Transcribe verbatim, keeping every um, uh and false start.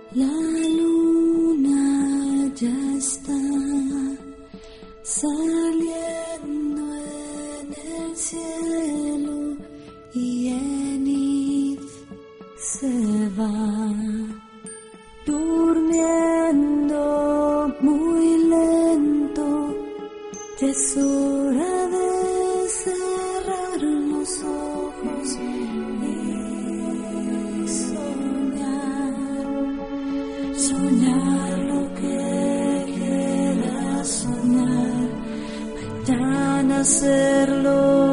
La luna ya está saliendo en el cielo y Enid se va durmiendo muy lento. Ya es hora de cerrar los ojos y soñar, soñar lo que quieras soñar, mañana hacerlo.